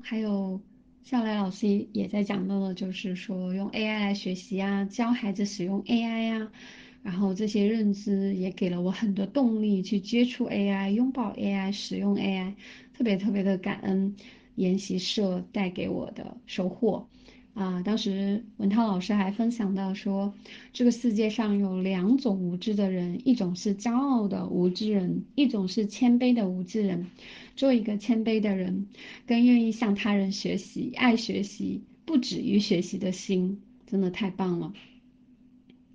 还有笑来老师也在讲到的，就是说用 AI 来学习啊，教孩子使用 AI 呀，然后这些认知也给了我很多动力去接触 AI、拥抱 AI、使用 AI，特别特别的感恩研习社带给我的收获。当时文涛老师还分享到说，这个世界上有两种无知的人，一种是骄傲的无知人，一种是谦卑的无知人。做一个谦卑的人，更愿意向他人学习，爱学习，不止于学习的心，真的太棒了。